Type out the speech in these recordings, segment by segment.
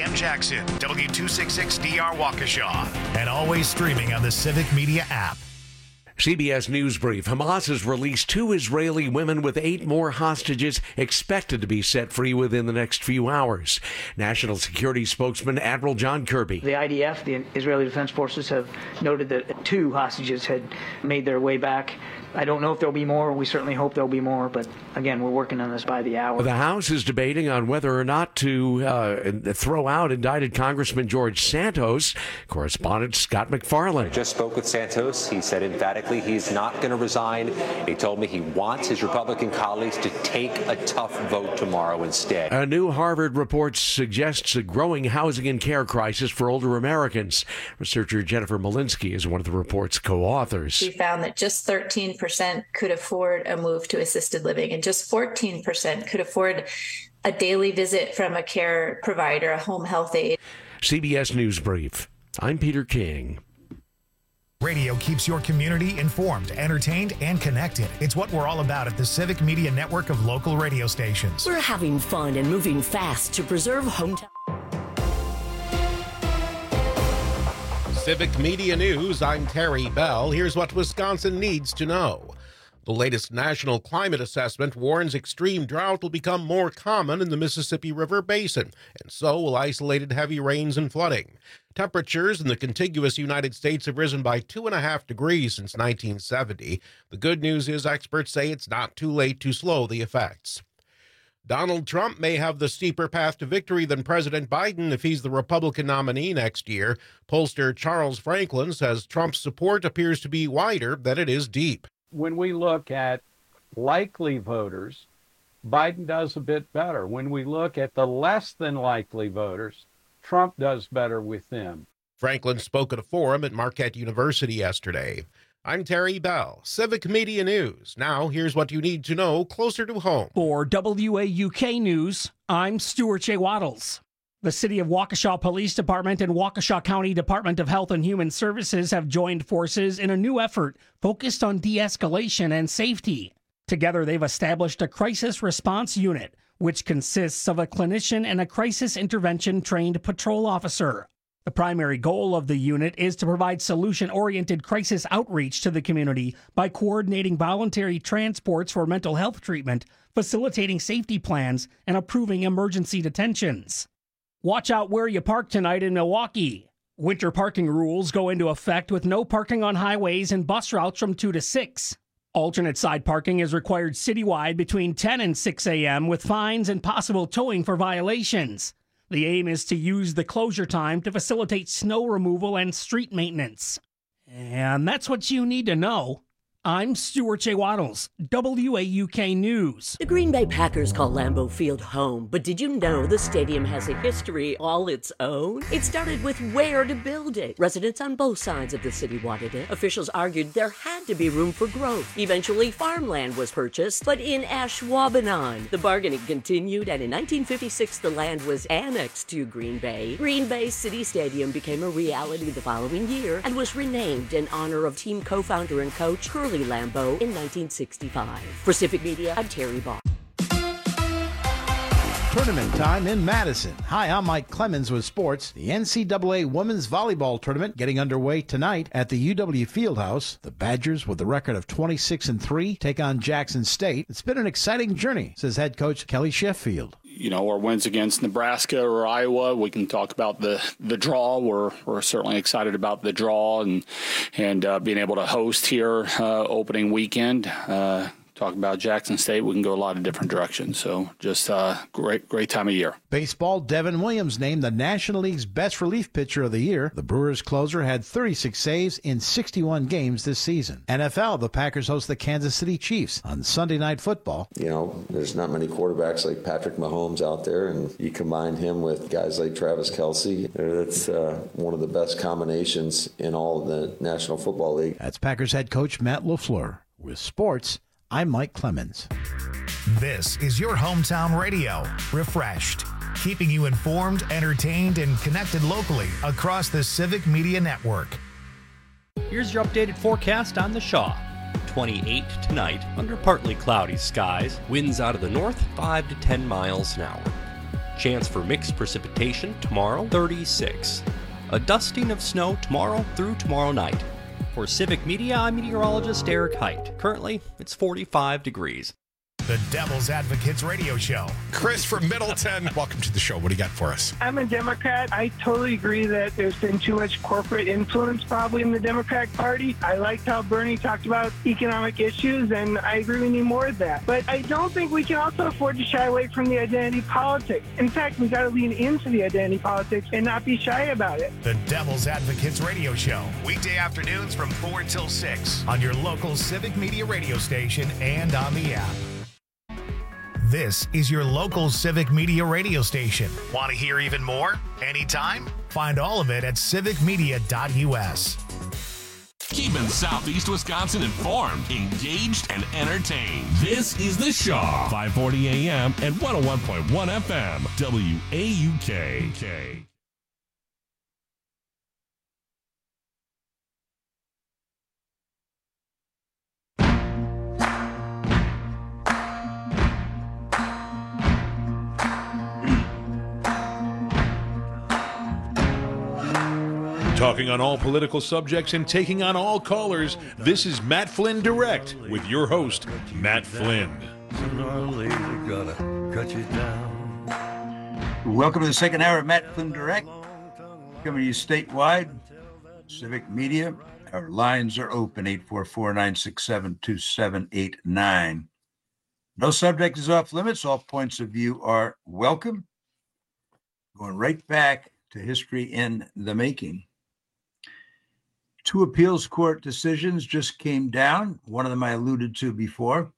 AM Jackson, W266DR Waukesha, and always streaming on the Civic Media app. CBS News Brief. Hamas has released 2 Israeli women with 8 more hostages expected to be set free within the next few hours. National Security spokesman Admiral John Kirby. The IDF, the Israeli Defense Forces, have noted that 2 hostages had made their way back. I don't know if there'll be more. We certainly hope there'll be more. But again, we're working on this by the hour. The House is debating on whether or not to throw out indicted Congressman George Santos. Correspondent Scott McFarland. I just spoke with Santos. He said emphatically he's not going to resign. He told me he wants his Republican colleagues to take a tough vote tomorrow instead. A new Harvard report suggests a growing housing and care crisis for older Americans. Researcher Jennifer Malinsky is one of the report's co-authors. We found that just 13% could afford a move to assisted living, and just 14% could afford a daily visit from a care provider, a home health aide. CBS News Brief. I'm Peter King. Radio keeps your community informed, entertained, and connected. It's what we're all about at the Civic Media network of local radio stations. We're having fun and moving fast to preserve hometown. Civic Media News, I'm Terry Bell. Here's what Wisconsin needs to know. The latest national climate assessment warns extreme drought will become more common in the Mississippi River Basin, and so will isolated heavy rains and flooding. Temperatures in the contiguous United States have risen by 2.5 degrees since 1970. The good news is experts say it's not too late to slow the effects. Donald Trump may have the steeper path to victory than President Biden if he's the Republican nominee next year. Pollster Charles Franklin says Trump's support appears to be wider than it is deep. When we look at likely voters, Biden does a bit better. When we look at the less than likely voters, Trump does better with them. Franklin spoke at a forum at Marquette University yesterday. I'm Terry Bell, Civic Media News. Now, here's what you need to know closer to home. For WAUK News, I'm Stuart J. Waddles. The City of Waukesha Police Department and Waukesha County Department of Health and Human Services have joined forces in a new effort focused on de-escalation and safety. Together, they've established a crisis response unit, which consists of a clinician and a crisis intervention trained patrol officer. The primary goal of the unit is to provide solution-oriented crisis outreach to the community by coordinating voluntary transports for mental health treatment, facilitating safety plans, and approving emergency detentions. Watch out where you park tonight in Milwaukee. Winter parking rules go into effect with no parking on highways and bus routes from 2 to 6. Alternate side parking is required citywide between 10 and 6 a.m. with fines and possible towing for violations. The aim is to use the closure time to facilitate snow removal and street maintenance. And that's what you need to know. I'm Stuart J. Waddles, WAUK News. The Green Bay Packers call Lambeau Field home, but did you know the stadium has a history all its own? It started with where to build it. Residents on both sides of the city wanted it. Officials argued there had to be room for growth. Eventually, farmland was purchased, but in Ashwaubenon. The bargaining continued, and in 1956, the land was annexed to Green Bay. Green Bay City Stadium became a reality the following year and was renamed in honor of team co-founder and coach Curly Lambeau in 1965. For Civic Media, I'm Terry Ball. Tournament time in Madison. Hi, I'm Mike Clemens with sports. The NCAA Women's Volleyball Tournament getting underway tonight at the UW Fieldhouse. The Badgers, with a record of 26-3, take on Jackson State. It's been an exciting journey, says head coach Kelly Sheffield. You know, our wins against Nebraska or Iowa, we can talk about the draw. We're certainly excited about the draw and being able to host here opening weekend. Talk about Jackson State, we can go a lot of different directions. So just great time of year. Baseball, Devin Williams named the National League's best relief pitcher of the year. The Brewers closer had 36 saves in 61 games this season. NFL, the Packers host the Kansas City Chiefs on Sunday Night Football. You know, there's not many quarterbacks like Patrick Mahomes out there, and you combine him with guys like Travis Kelce. That's one of the best combinations in all of the National Football League. That's Packers head coach Matt LaFleur. With sports, I'm Mike Clemens. This is your hometown radio, refreshed, keeping you informed, entertained, and connected locally across the Civic Media Network. Here's your updated forecast on the Shaw. 28 tonight under partly cloudy skies. Winds out of the north 5 to 10 miles an hour. Chance for mixed precipitation tomorrow, 36. A dusting of snow tomorrow through tomorrow night. For Civic Media, I'm meteorologist Eric Height. Currently, it's 45 degrees. The Devil's Advocates Radio Show. Chris from Middleton, welcome to the show. What do you got for us? I'm a Democrat. I totally agree that there's been too much corporate influence probably in the Democratic Party. I liked how Bernie talked about economic issues, and I agree we need more of that. But I don't think we can also afford to shy away from the identity politics. In fact, we got to lean into the identity politics and not be shy about it. The Devil's Advocates Radio Show. Weekday afternoons from 4 till 6 on your local Civic Media radio station and on the app. This is your local Civic Media radio station. Want to hear even more? Anytime? Find all of it at civicmedia.us. Keeping Southeast Wisconsin informed, engaged, and entertained. This is The Shaw, 540 AM and 101.1 FM, WAUK. Talking on all political subjects and taking on all callers, this is Matt Flynn Direct with your host, Matt Flynn. Welcome to the second hour of Matt Flynn Direct. Coming to you statewide, Civic Media. Our lines are open, 844-967-2789. No subject is off limits. All points of view are welcome. Going right back to history in the making. 2 appeals court decisions just came down. One of them I alluded to before,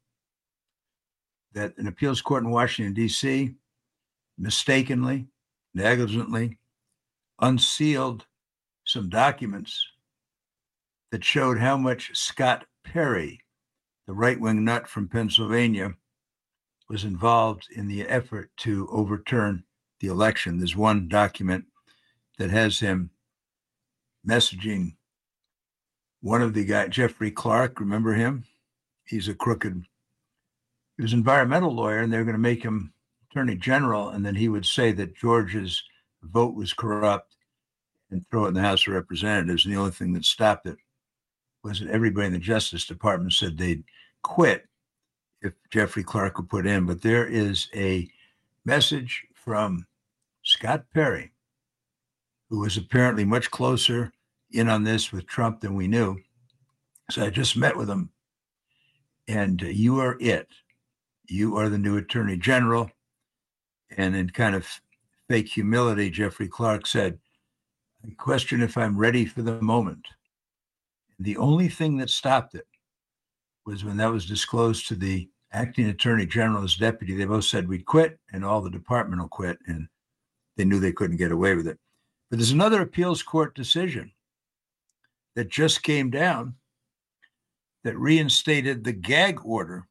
that an appeals court in Washington, D.C. mistakenly, negligently unsealed some documents that showed how much Scott Perry, the right-wing nut from Pennsylvania, was involved in the effort to overturn the election. There's one document that has him messaging one of the guys, Jeffrey Clark, remember him? He was an environmental lawyer, and they're going to make him attorney general, and then he would say that Georgia's vote was corrupt and throw it in the House of Representatives. And the only thing that stopped it was that everybody in the Justice Department said they'd quit if Jeffrey Clark would put in. But there is a message from Scott Perry, who was apparently much closer in on this with Trump than we knew. So I just met with him, and you are it. You are the new attorney general. And in kind of fake humility, Jeffrey Clark said, I question if I'm ready for the moment. And the only thing that stopped it was when that was disclosed to the acting attorney general's deputy. They both said we'd quit, and all the department will quit, and they knew they couldn't get away with it. But there's another appeals court decision that just came down that reinstated the gag order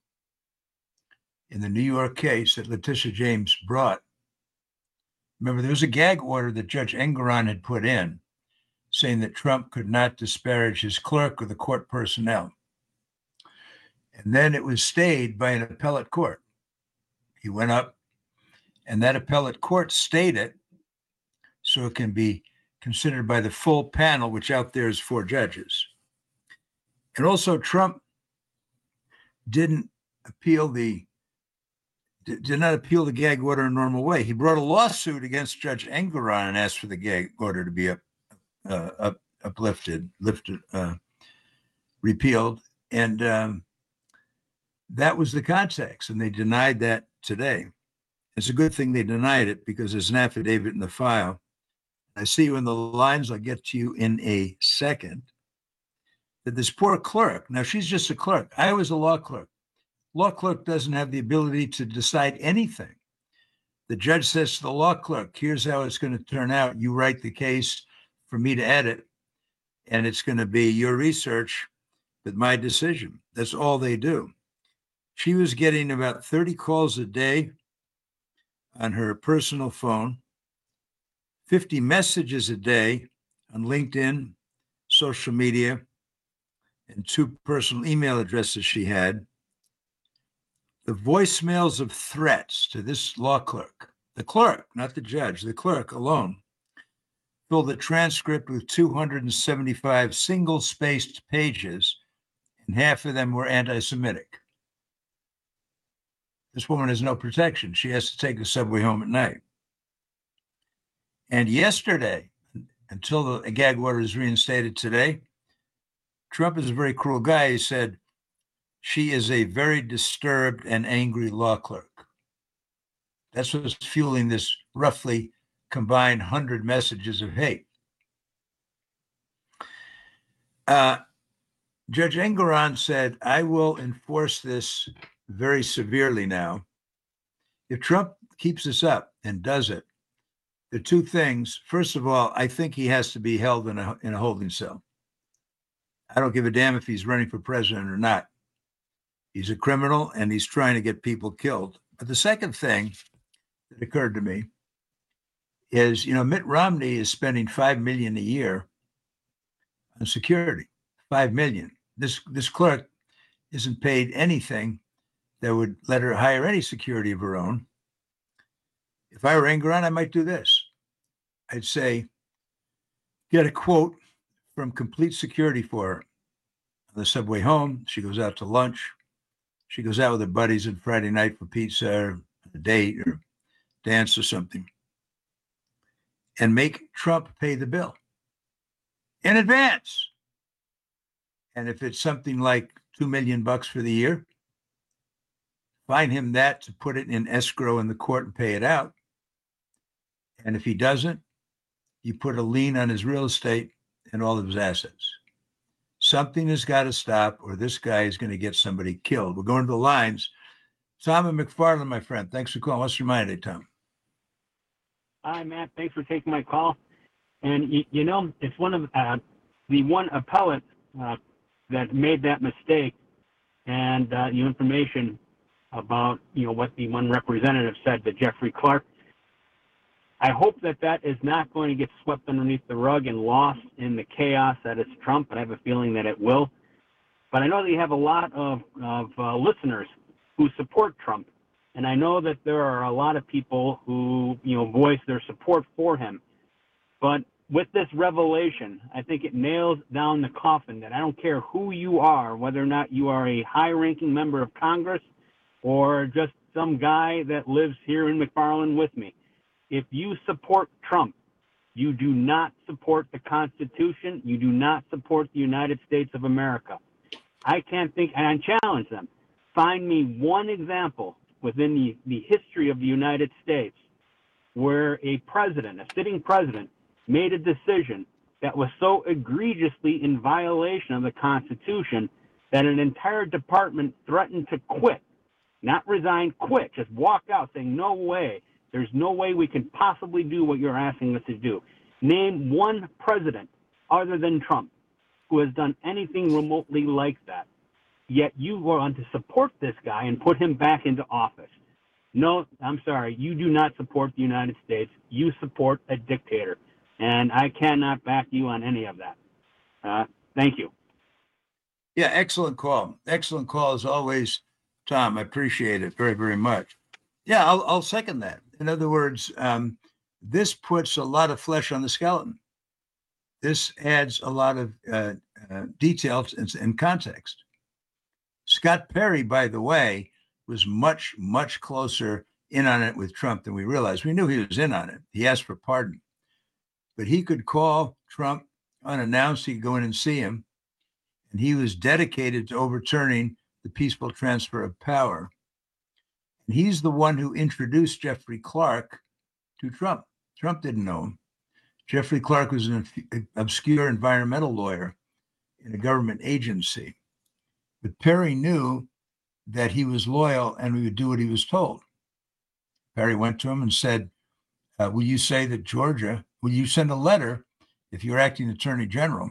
in the New York case that Letitia James brought. Remember, there was a gag order that Judge Engoron had put in saying that Trump could not disparage his clerk or the court personnel. And then it was stayed by an appellate court. He went up, and that appellate court stayed it so it can be considered by the full panel, which out there is 4 judges. And also Trump did not appeal the gag order in a normal way. He brought a lawsuit against Judge Engoron and asked for the gag order to be repealed. And that was the context, and they denied that today. It's a good thing they denied it, because there's an affidavit in the file. I see you in the lines. I'll get to you in a second. That this poor clerk, now she's just a clerk. I was a law clerk. Law clerk doesn't have the ability to decide anything. The judge says to the law clerk, here's how it's going to turn out. You write the case for me to edit, and it's going to be your research with my decision. That's all they do. She was getting about 30 calls a day on her personal phone, 50 messages a day on LinkedIn, social media, and 2 personal email addresses she had. The voicemails of threats to this law clerk the clerk, not the judge, the clerk alone, filled the transcript with 275 single-spaced pages, and half of them were anti-Semitic. This woman has no protection. She has to take the subway home at night. And yesterday, until the gag order is reinstated today, Trump is a very cruel guy. He said, she is a very disturbed and angry law clerk. That's what's fueling this roughly combined 100 messages of hate. Judge Engoron said, I will enforce this very severely now. If Trump keeps this up and does it, the two things, first of all, I think he has to be held in a holding cell. I don't give a damn if he's running for president or not. He's a criminal and he's trying to get people killed. But the second thing that occurred to me is, Mitt Romney is spending $5 million a year on security. $5 million. This clerk isn't paid anything that would let her hire any security of her own. If I were Engoron, I might do this. I'd say, get a quote from Complete Security for her. On the subway home, she goes out to lunch. She goes out with her buddies on Friday night for pizza or a date or dance or something. And make Trump pay the bill in advance. And if it's something like $2 million for the year, find him that to put it in escrow in the court and pay it out. And if he doesn't, you put a lien on his real estate and all of his assets. Something has got to stop, or this guy is going to get somebody killed. We're going to the lines. Tom and McFarland, my friend, thanks for calling. What's your mind today, Tom? Hi, Matt. Thanks for taking my call. And, it's one of the one appellate that made that mistake, and the information about, what the one representative said to Jeffrey Clark. I hope that is not going to get swept underneath the rug and lost in the chaos that is Trump, but I have a feeling that it will. But I know that you have a lot of listeners who support Trump, and I know that there are a lot of people who, voice their support for him. But with this revelation, I think it nails down the coffin that I don't care who you are, whether or not you are a high-ranking member of Congress or just some guy that lives here in McFarland with me. If you support Trump, you do not support the Constitution. You do not support the United States of America. I can't think, and I challenge them, find me one example within the history of the United States where a president, a sitting president, made a decision that was so egregiously in violation of the Constitution that an entire department threatened to quit, not resign, quit, just walk out saying, no way. There's no way we can possibly do what you're asking us to do. Name one president other than Trump who has done anything remotely like that. Yet you want to support this guy and put him back into office. No, I'm sorry. You do not support the United States. You support a dictator. And I cannot back you on any of that. Thank you. Yeah, excellent call. Excellent call as always, Tom. I appreciate it very, very much. Yeah, I'll second that. In other words, this puts a lot of flesh on the skeleton. This adds a lot of details and context. Scott Perry, by the way, was much, much closer in on it with Trump than we realized. We knew he was in on it. He asked for pardon. But he could call Trump unannounced. He could go in and see him. And he was dedicated to overturning the peaceful transfer of power. And he's the one who introduced Jeffrey Clark to Trump. Trump didn't know him. Jeffrey Clark was an obscure environmental lawyer in a government agency. But Perry knew that he was loyal and he would do what he was told. Perry went to him and said, will you say that Georgia, will you send a letter, if you're acting attorney general,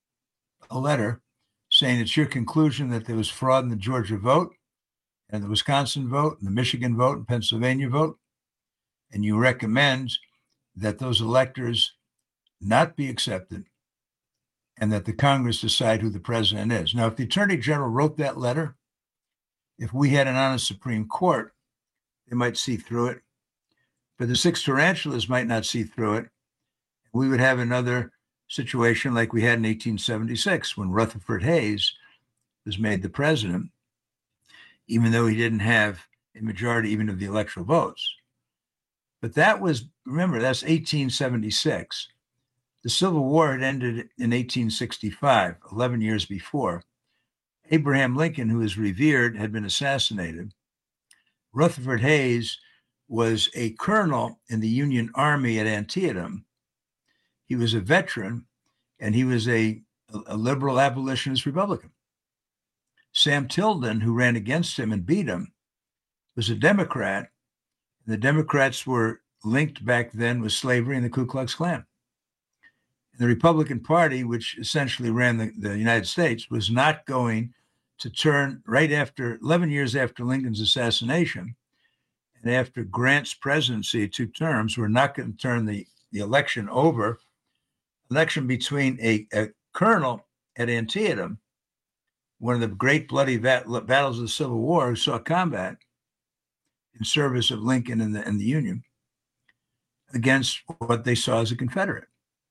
a letter saying it's your conclusion that there was fraud in the Georgia vote and the Wisconsin vote and the Michigan vote and Pennsylvania vote, and you recommend that those electors not be accepted and that the Congress decide who the president is. Now, if the attorney general wrote that letter, if we had an honest Supreme Court, they might see through it. But the six tarantulas might not see through it. We would have another situation like we had in 1876 when Rutherford Hayes was made the president, even though he didn't have a majority even of the electoral votes. But that was, remember, that's 1876. The Civil War had ended in 1865, 11 years before. Abraham Lincoln, who is revered, had been assassinated. Rutherford Hayes was a colonel in the Union Army at Antietam. He was a veteran, and he was a liberal abolitionist Republican. Sam Tilden, who ran against him and beat him, was a Democrat. The Democrats were linked back then with slavery and the Ku Klux Klan. The Republican Party, which essentially ran the United States, was not going to turn right after 11 years after Lincoln's assassination and after Grant's presidency, 2 terms, were not going to turn the election over. Election between a colonel at Antietam, one of the great bloody battles of the Civil War, who saw combat in service of Lincoln and the Union, against what they saw as a Confederate.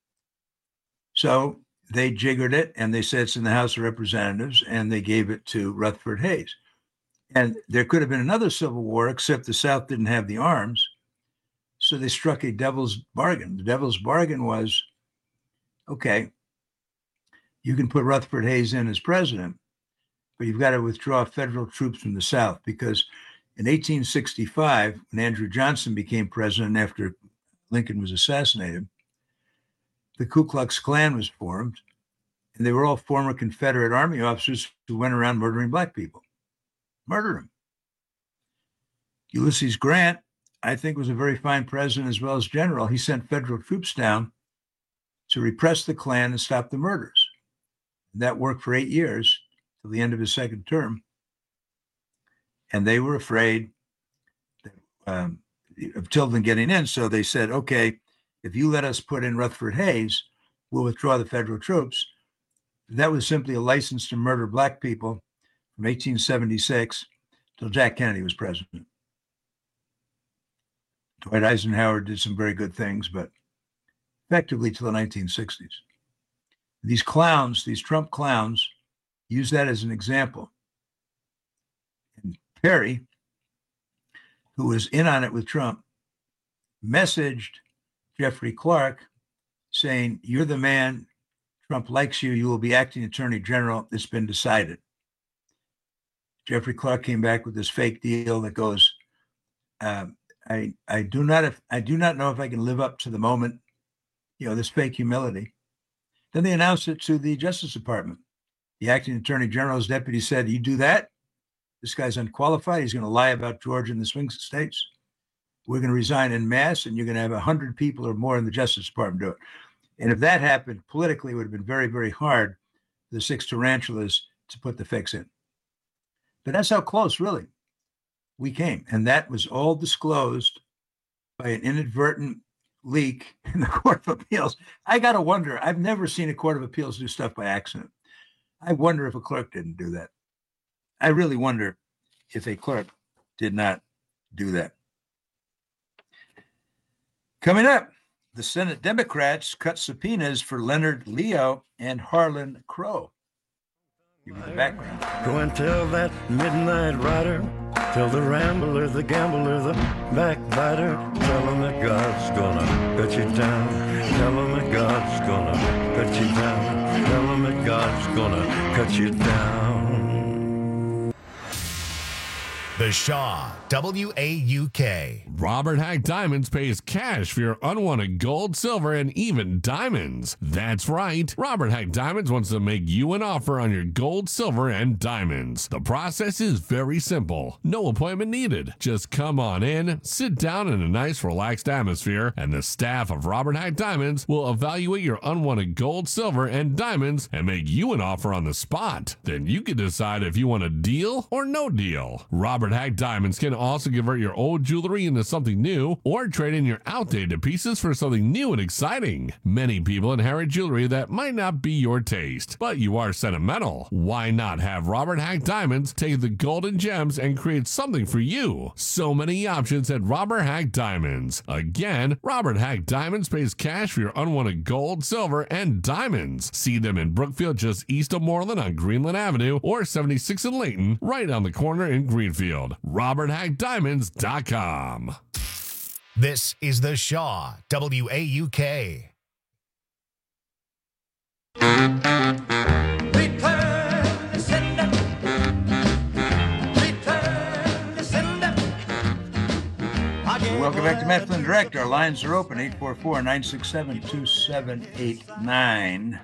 So they jiggered it, and they said it's in the House of Representatives, and they gave it to Rutherford Hayes. And there could have been another Civil War, except the South didn't have the arms. So they struck a devil's bargain. The devil's bargain was, okay, you can put Rutherford Hayes in as president, but you've got to withdraw federal troops from the South, because in 1865, when Andrew Johnson became president after Lincoln was assassinated, the Ku Klux Klan was formed, and they were all former Confederate Army officers who went around murdering black people. Murdered them. Ulysses Grant, I think, was a very fine president as well as general. He sent federal troops down to repress the Klan and stop the murders. And that worked for 8 years till the end of his second term. And they were afraid of Tilden getting in. So they said, okay, if you let us put in Rutherford Hayes, we'll withdraw the federal troops. That was simply a license to murder black people from 1876 till Jack Kennedy was president. Dwight Eisenhower did some very good things, but effectively till the 1960s. These clowns, these Trump clowns, use that as an example. And Perry, who was in on it with Trump, messaged Jeffrey Clark saying, you're the man, Trump likes you, you will be acting attorney general, it's been decided. Jeffrey Clark came back with this fake deal that goes, I do not know if I can live up to the moment, this fake humility. Then they announced it to the Justice Department. The acting attorney general's deputy said, you do that? This guy's unqualified. He's going to lie about Georgia and the swing states. We're going to resign en masse, and you're going to have 100 people or more in the Justice Department do it. And if that happened, politically, it would have been very, very hard for the six tarantulas to put the fix in. But that's how close, really, we came. And that was all disclosed by an inadvertent leak in the Court of Appeals. I got to wonder, I've never seen a Court of Appeals do stuff by accident. I wonder if a clerk didn't do that. I really wonder if a clerk did not do that. Coming up, the Senate Democrats cut subpoenas for Leonard Leo and Harlan Crow. Give me the background. Go and tell that midnight rider, tell the rambler, the gambler, the backbiter, tell him that God's gonna cut you down. Tell him that God's gonna cut you down. Tell him that God's gonna cut you down. The Shaw, W-A-U-K. Robert Hack Diamonds pays cash for your unwanted gold, silver, and even diamonds. That's right. Robert Hack Diamonds wants to make you an offer on your gold, silver, and diamonds. The process is very simple. No appointment needed. Just come on in, sit down in a nice, relaxed atmosphere, and the staff of Robert Hack Diamonds will evaluate your unwanted gold, silver, and diamonds and make you an offer on the spot. Then you can decide if you want a deal or no deal. Robert Robert Hack Diamonds can also convert your old jewelry into something new or trade in your outdated pieces for something new and exciting. Many people inherit jewelry that might not be your taste, but you are sentimental. Why not have Robert Hack Diamonds take the golden gems and create something for you? So many options at Robert Hack Diamonds. Again, Robert Hack Diamonds pays cash for your unwanted gold, silver, and diamonds. See them in Brookfield, just east of Moreland on Greenland Avenue, or 76 in Layton, right on the corner in Greenfield. RobertHackDiamonds.com. This is The Shaw, WAUK. Welcome back to Matt Flynn Direct. Our lines are open, 844-967-2789.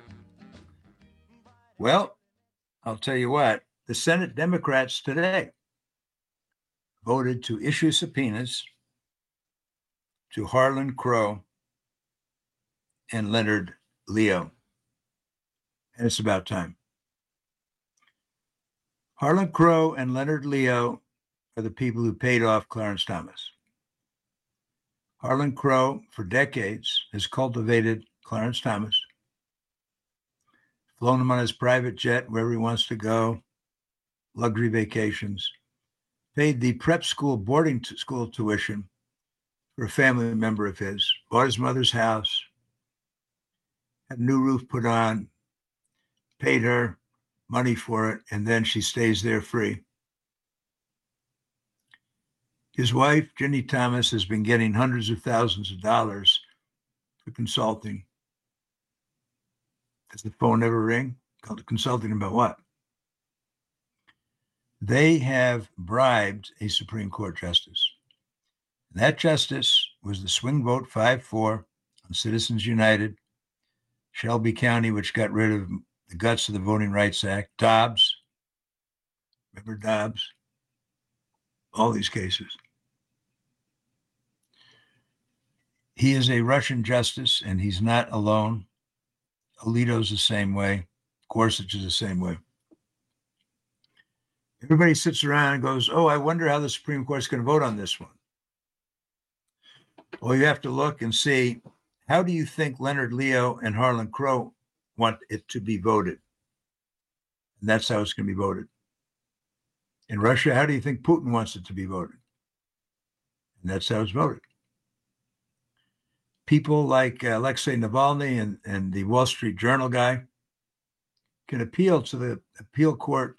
Well, I'll tell you what, the Senate Democrats today voted to issue subpoenas to Harlan Crow and Leonard Leo. And it's about time. Harlan Crow and Leonard Leo are the people who paid off Clarence Thomas. Harlan Crow, for decades, has cultivated Clarence Thomas, flown him on his private jet wherever he wants to go, luxury vacations, paid the prep school boarding school tuition for a family member of his, bought his mother's house, had a new roof put on, paid her money for it, and then she stays there free. His wife, Ginny Thomas, has been getting hundreds of thousands of dollars for consulting. Does the phone ever ring? Consulting about what? They have bribed a Supreme Court justice. And that justice was the swing vote 5-4 on Citizens United, Shelby County, which got rid of the guts of the Voting Rights Act, Dobbs, remember Dobbs? All these cases. He is a Russian justice, and he's not alone. Alito's the same way. Gorsuch is the same way. Everybody sits around and goes, oh, I wonder how the Supreme Court's going to vote on this one. Well, you have to look and see, how do you think Leonard Leo and Harlan Crow want it to be voted? And that's how it's going to be voted. In Russia, how do you think Putin wants it to be voted? And that's how it's voted. People like Alexei Navalny and the Wall Street Journal guy can appeal to the appeal court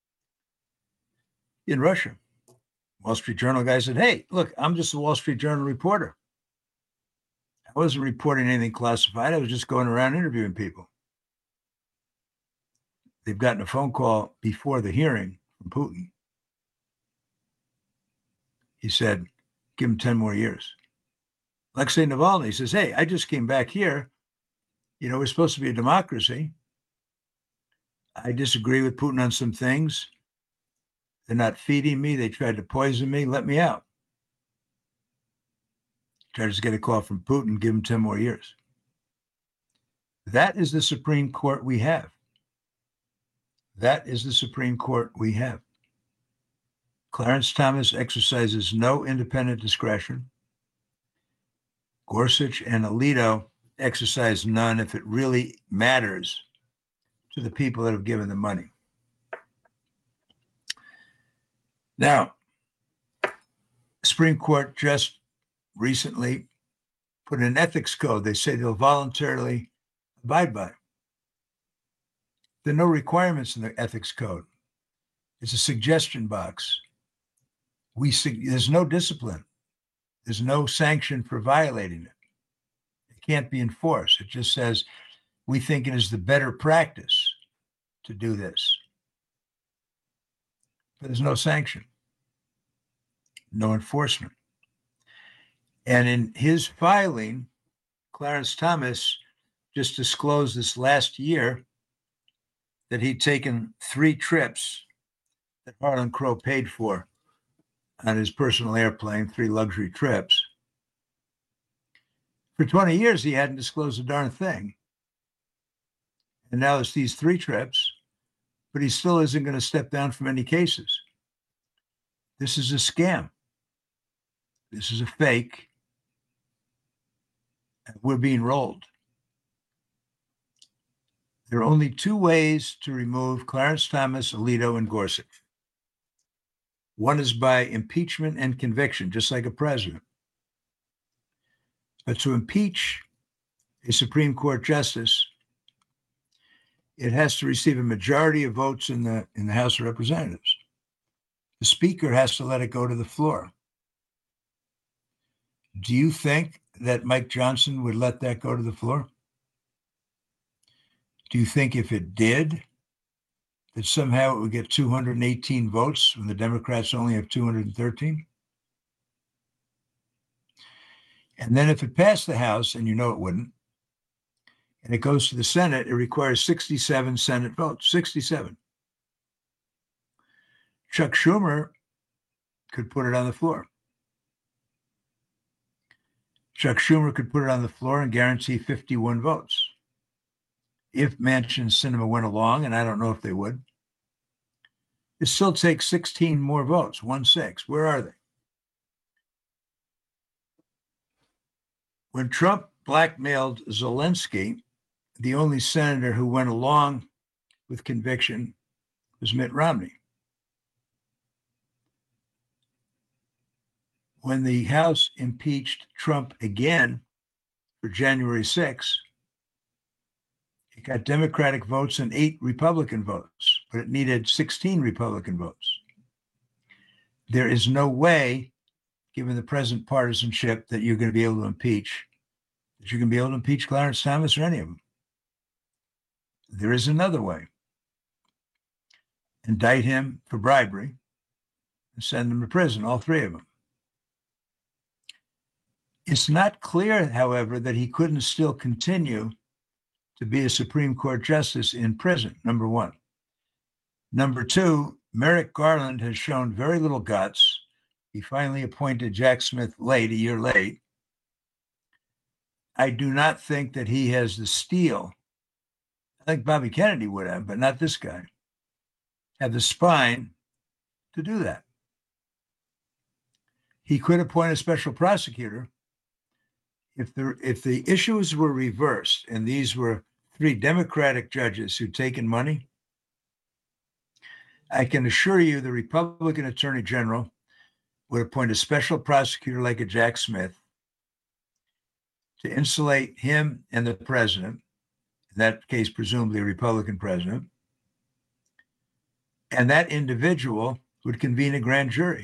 in Russia. Wall Street Journal guy said, hey, look, I'm just a Wall Street Journal reporter. I wasn't reporting anything classified. I was just going around interviewing people. They've gotten a phone call before the hearing from Putin. He said, give him 10 more years. Alexei Navalny says, hey, I just came back here. You know, we're supposed to be a democracy. I disagree with Putin on some things. They're not feeding me. They tried to poison me. Let me out. Tried to get a call from Putin, give him 10 more years. That is the Supreme Court we have. That is the Supreme Court we have. Clarence Thomas exercises no independent discretion. Gorsuch and Alito exercise none if it really matters to the people that have given the money. Now, the Supreme Court just recently put in an ethics code they say they'll voluntarily abide by. There are no requirements in the ethics code. It's a suggestion box. There's no discipline. There's no sanction for violating it. It can't be enforced. It just says, we think it is the better practice to do this. But there's no sanction, no enforcement. And in his filing, Clarence Thomas just disclosed this last year that he'd taken 3 trips that Harlan Crow paid for on his personal airplane, 3 luxury trips. For 20 years, he hadn't disclosed a darn thing. And now it's these 3 trips, but he still isn't going to step down from any cases. This is a scam. This is a fake. And we're being rolled. There are only two ways to remove Clarence Thomas, Alito, and Gorsuch. One is by impeachment and conviction, just like a president. But to impeach a Supreme Court justice, it has to receive a majority of votes in the House of Representatives. The Speaker has to let it go to the floor. Do you think that Mike Johnson would let that go to the floor? Do you think if it did, that somehow it would get 218 votes when the Democrats only have 213? And then if it passed the House, and you know it wouldn't, and it goes to the Senate, it requires 67 Senate votes, 67. Chuck Schumer could put it on the floor. Chuck Schumer could put it on the floor and guarantee 51 votes. If Manchin and Sinema went along, and I don't know if they would, it still takes 16 more votes, 1-6. Where are they? When Trump blackmailed Zelensky, the only senator who went along with conviction was Mitt Romney. When the House impeached Trump again for January 6th, it got Democratic votes and 8 Republican votes, but it needed 16 Republican votes. There is no way, given the present partisanship, that you're going to be able to impeach, Clarence Thomas or any of them. There is another way. Indict him for bribery and send him to prison, all 3 of them. It's not clear, however, that he couldn't still continue to be a Supreme Court justice in prison, number one. Number two, Merrick Garland has shown very little guts. He finally appointed Jack Smith late, a year late. I do not think that he has the steel. I think Bobby Kennedy would have, but not this guy, have the spine to do that. He could appoint a special prosecutor. If the issues were reversed and these were 3 Democratic judges who'd taken money, I can assure you the Republican Attorney General would appoint a special prosecutor like a Jack Smith to insulate him and the president, in that case, presumably a Republican president, and that individual would convene a grand jury.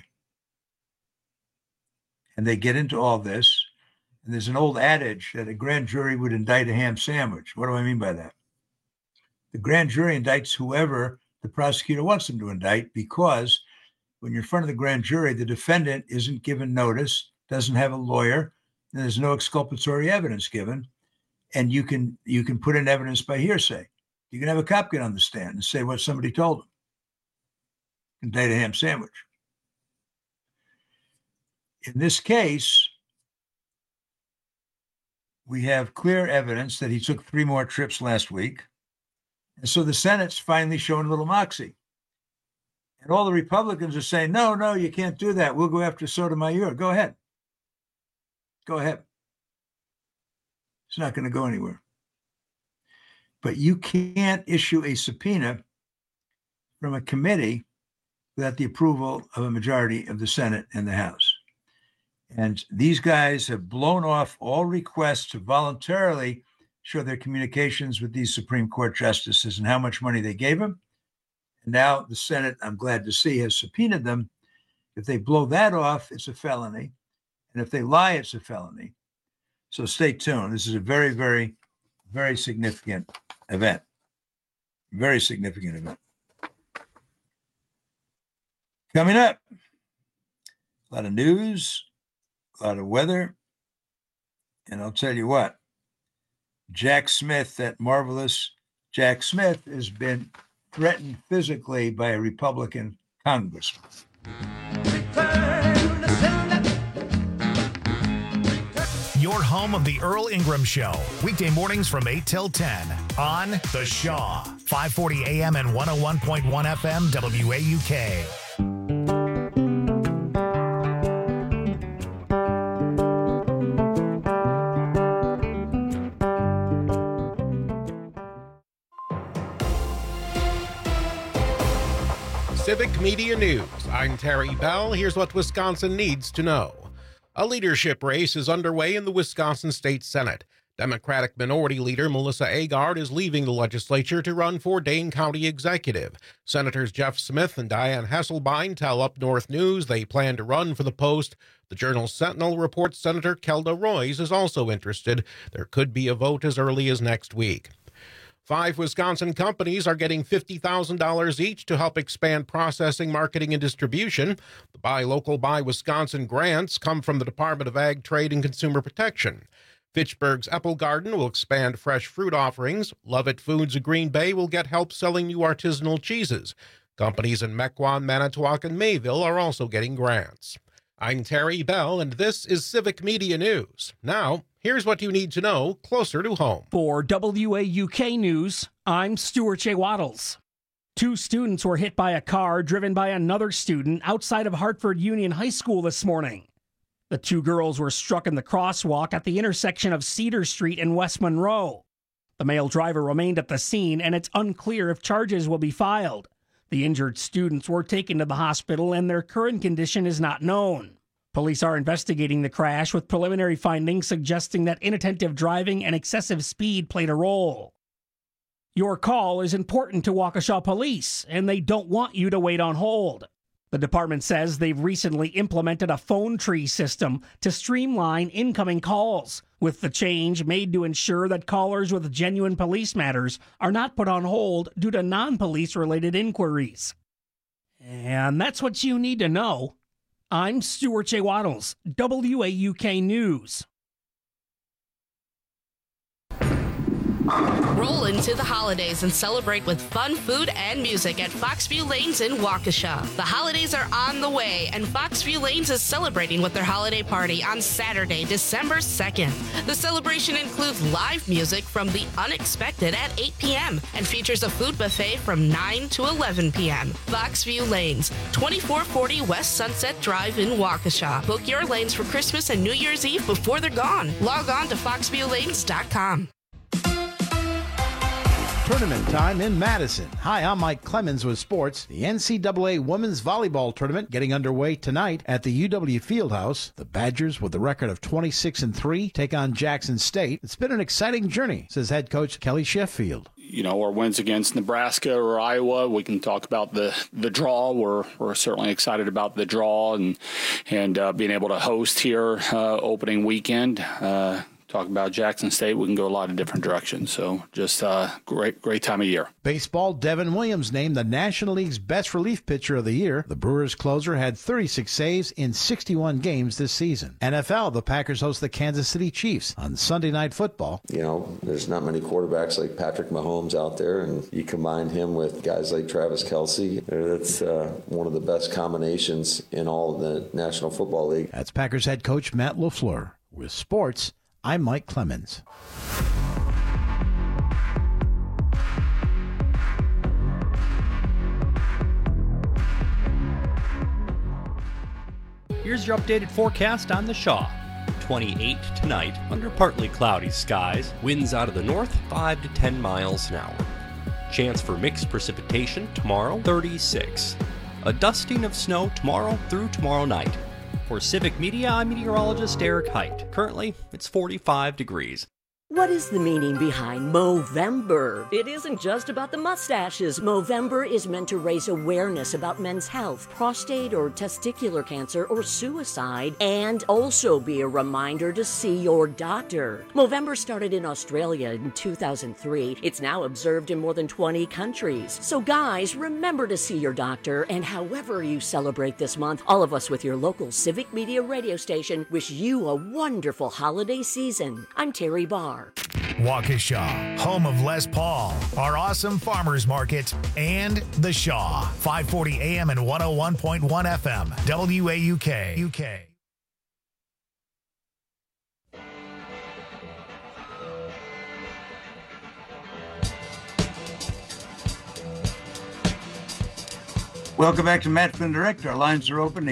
And they get into all this. And there's an old adage that a grand jury would indict a ham sandwich. What do I mean by that? The grand jury indicts whoever the prosecutor wants them to indict, because when you're in front of the grand jury, the defendant isn't given notice, doesn't have a lawyer, and there's no exculpatory evidence given. And you can put in evidence by hearsay. You can have a cop get on the stand and say what somebody told him. Indict a ham sandwich. In this case, we have clear evidence that he took 3 more trips last week. And so the Senate's finally showing a little moxie. And all the Republicans are saying, no, you can't do that. We'll go after Sotomayor. Go ahead. Go ahead. It's not going to go anywhere. But you can't issue a subpoena from a committee without the approval of a majority of the Senate and the House. And these guys have blown off all requests to voluntarily show their communications with these Supreme Court justices and how much money they gave them. And now the Senate, I'm glad to see, has subpoenaed them. If they blow that off, it's a felony. And if they lie, it's a felony. So stay tuned. This is a very, very, very significant event. Very significant event. Coming up, a lot of news, a lot of weather, and I'll tell you what, Jack Smith, that marvelous Jack Smith, has been threatened physically by a Republican congressman. Your home of the Earl Ingram Show, weekday mornings from 8 till 10 on The Shaw, 540 AM and 101.1 FM WAUK. Civic Media News. I'm Terry Bell. Here's what Wisconsin needs to know. A leadership race is underway in the Wisconsin State Senate. Democratic Minority Leader Melissa Agard is leaving the legislature to run for Dane County Executive. Senators Jeff Smith and Diane Hesselbein tell Up North News they plan to run for the post. The Journal Sentinel reports Senator Kelda Roys is also interested. There could be a vote as early as next week. 5 Wisconsin companies are getting $50,000 each to help expand processing, marketing, and distribution. The Buy Local, Buy Wisconsin grants come from the Department of Ag, Trade, and Consumer Protection. Fitchburg's Apple Garden will expand fresh fruit offerings. Lovett Foods of Green Bay will get help selling new artisanal cheeses. Companies in Mequon, Manitowoc, and Mayville are also getting grants. I'm Terry Bell, and this is Civic Media News. Now, here's what you need to know closer to home. For WAUK News, I'm Stuart J. Waddles. 2 students were hit by a car driven by another student outside of Hartford Union High School this morning. The 2 girls were struck in the crosswalk at the intersection of Cedar Street and West Monroe. The male driver remained at the scene, and it's unclear if charges will be filed. The injured students were taken to the hospital, and their current condition is not known. Police are investigating the crash, with preliminary findings suggesting that inattentive driving and excessive speed played a role. Your call is important to Waukesha Police, and they don't want you to wait on hold. The department says they've recently implemented a phone tree system to streamline incoming calls, with the change made to ensure that callers with genuine police matters are not put on hold due to non-police related inquiries. And that's what you need to know. I'm Stuart J. Waddles, WAUK News. Roll into the holidays and celebrate with fun food and music at Foxview Lanes in Waukesha. The holidays are on the way, and Foxview Lanes is celebrating with their holiday party on Saturday, December 2nd. The celebration includes live music from The Unexpected at 8 p.m. and features a food buffet from 9 to 11 p.m. Foxview Lanes, 2440 West Sunset Drive in Waukesha. Book your lanes for Christmas and New Year's Eve before they're gone. Log on to foxviewlanes.com. Tournament time in Madison. Hi, I'm Mike Clemens with sports. The NCAA Women's Volleyball Tournament getting underway tonight at the UW Fieldhouse. The Badgers, with a record of 26-3, take on Jackson State. It's been an exciting journey, says head coach Kelly Sheffield. You know, our wins against Nebraska or Iowa, we can talk about the draw. We're certainly excited about the draw and being able to host here opening weekend. Talk about Jackson State, we can go a lot of different directions. So just great time of year. Baseball, Devin Williams named the National League's best relief pitcher of the year. The Brewers closer had 36 saves in 61 games this season. NFL, the Packers host the Kansas City Chiefs on Sunday Night Football. You know, there's not many quarterbacks like Patrick Mahomes out there, and you combine him with guys like Travis Kelce. That's one of the best combinations in all of the National Football League. That's Packers head coach Matt LaFleur. With sports, I'm Mike Clemens. Here's your updated forecast on the Shaw. 28 tonight, under partly cloudy skies. Winds out of the north, 5 to 10 miles an hour. Chance for mixed precipitation tomorrow, 36. A dusting of snow tomorrow through tomorrow night. For Civic Media, I'm meteorologist Eric Height. Currently, it's 45 degrees. What is the meaning behind Movember? It isn't just about the mustaches. Movember is meant to raise awareness about men's health, prostate or testicular cancer, or suicide, and also be a reminder to see your doctor. Movember started in Australia in 2003. It's now observed in more than 20 countries. So guys, remember to see your doctor, and however you celebrate this month, all of us with your local Civic Media radio station wish you a wonderful holiday season. I'm Terry Barr. Waukesha, home of Les Paul, our awesome farmers market, and The Shaw, 540 AM and 101.1 FM, WAUK. Welcome back to Matt Flynn Direct. Our lines are open,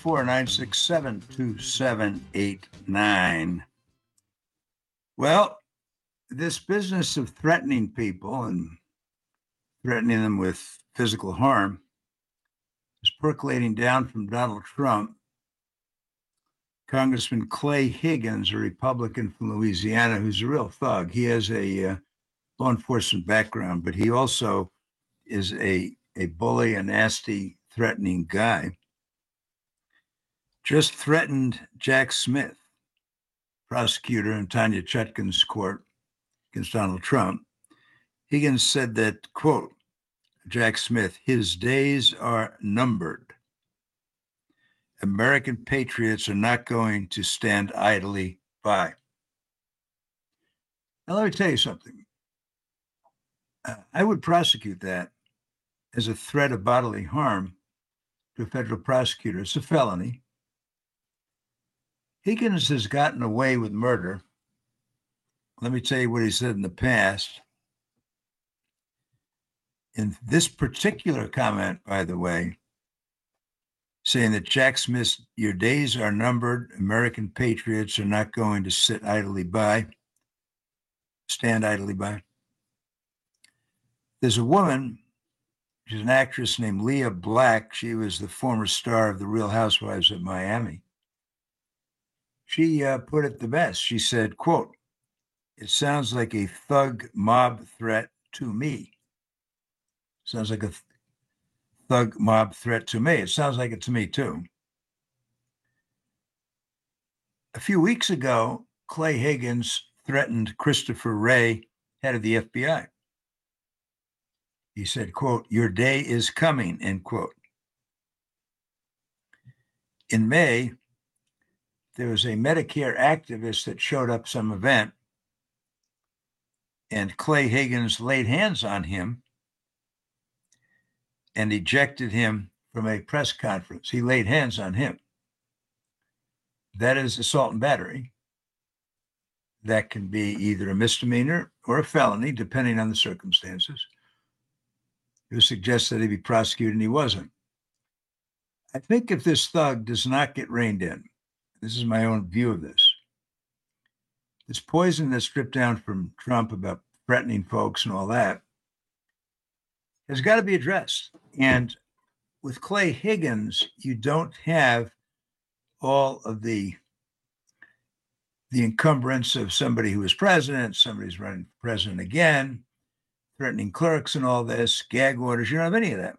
844-967-2789. Well, this business of threatening people and threatening them with physical harm is percolating down from Donald Trump. Congressman Clay Higgins, a Republican from Louisiana, who's a real thug. He has a law enforcement background, but he also is a bully, a nasty, threatening guy. Just threatened Jack Smith, prosecutor in Tanya Chutkan's court against Donald Trump. Higgins said that, quote, Jack Smith, his days are numbered. American patriots are not going to stand idly by. Now, let me tell you something. I would prosecute that as a threat of bodily harm to a federal prosecutor. It's a felony. Higgins has gotten away with murder. Let me tell you what he said in the past. In this particular comment, by the way, saying that Jack Smith, your days are numbered, American patriots are not going to stand idly by. There's a woman, she's an actress named Leah Black. She was the former star of The Real Housewives of Miami. She put it the best. She said, quote, it sounds like a thug mob threat to me. Sounds like a thug mob threat to me. It sounds like it to me, too. A few weeks ago, Clay Higgins threatened Christopher Wray, head of the FBI. He said, quote, your day is coming, end quote. In May, there was a Medicare activist that showed up some event, and Clay Higgins laid hands on him and ejected him from a press conference. He laid hands on him. That is assault and battery. That can be either a misdemeanor or a felony, depending on the circumstances. It was suggested that he be prosecuted, and he wasn't. I think if this thug does not get reined in, this is my own view of this, this poison that's dripped down from Trump about threatening folks and all that has got to be addressed. And with Clay Higgins, you don't have all of the encumbrance of somebody who was president, somebody's running for president again, threatening clerks and all this, gag orders. You don't have any of that.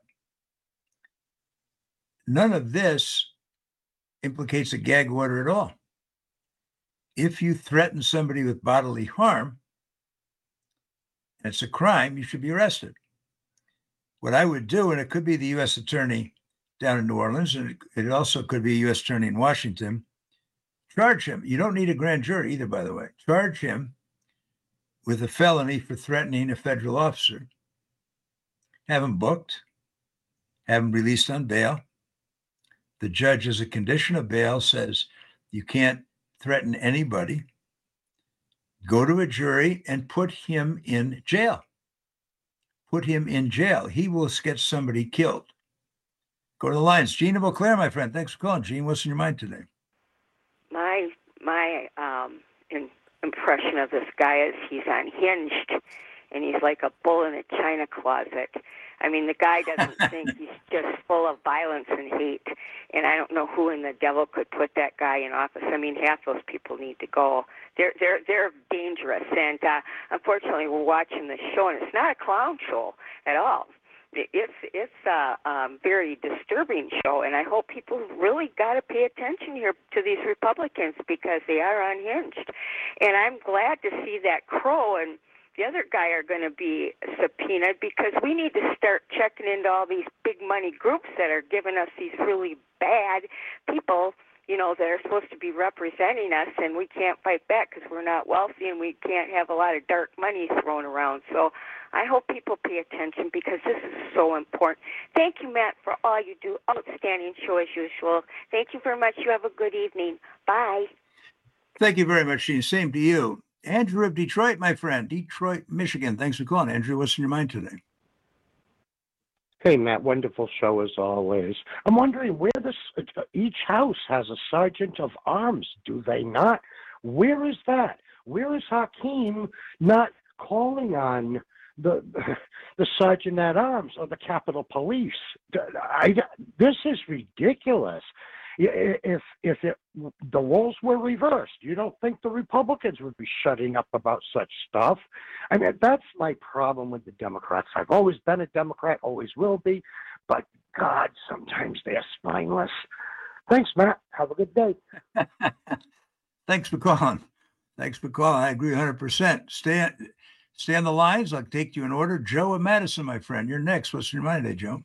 None of this implicates a gag order at all. If you threaten somebody with bodily harm, and it's a crime, you should be arrested. What I would do, and it could be the U.S. attorney down in New Orleans, and it also could be a U.S. attorney in Washington, charge him. You don't need a grand jury either, by the way. Charge him with a felony for threatening a federal officer. Have him booked, have him released on bail. The judge, as a condition of bail, says you can't threaten anybody. Go to a jury and put him in jail. Put him in jail. He will get somebody killed. Go to the lines. Gene of Eau Claire, my friend. Thanks for calling. Gene, what's in your mind today? My impression of this guy is he's unhinged, and he's like a bull in a china closet. I mean, the guy doesn't think, he's just full of violence and hate, and I don't know who in the devil could put that guy in office. I mean, half those people need to go. They're dangerous, and unfortunately, we're watching this show, and it's not a clown show at all. It's a very disturbing show, and I hope people really got to pay attention here to these Republicans because they are unhinged. And I'm glad to see that Crow and the other guy are going to be subpoenaed because we need to start checking into all these big money groups that are giving us these really bad people, you know, that are supposed to be representing us, and we can't fight back because we're not wealthy and we can't have a lot of dark money thrown around. So I hope people pay attention because this is so important. Thank you, Matt, for all you do. Outstanding show as usual. Thank you very much. You have a good evening. Bye. Thank you very much, Gene. Same to you. Andrew of Detroit, my friend. Detroit, Michigan. Thanks for calling. Andrew, what's in your mind today? Hey, Matt, wonderful show as always. I'm wondering where each house has a sergeant of arms, do they not? Where is that? Where is Hakeem not calling on the sergeant at arms of the Capitol Police. This is ridiculous. If the roles were reversed, you don't think the Republicans would be shutting up about such stuff? I mean, that's my problem with the Democrats. I've always been a Democrat, always will be, but God, sometimes they're spineless. Thanks, Matt. Have a good day. Thanks for calling. I agree 100%. Stay on the lines. I'll take you in order. Joe and Madison, my friend. You're next. What's your mind today, Joe?